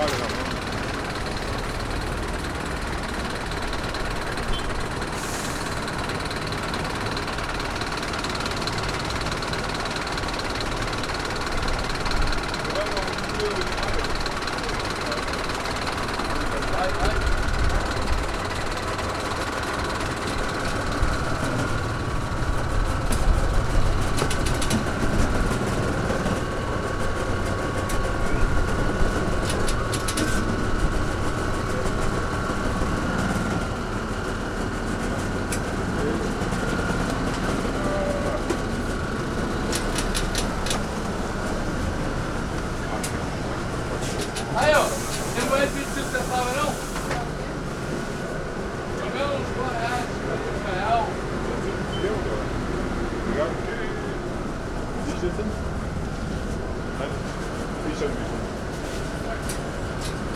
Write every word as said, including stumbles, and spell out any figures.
Aí, ó, depois de vinte centavos, não? Jogando uns reais, um real. Ja, wie viel sind? Nein, wie schon, wie schon.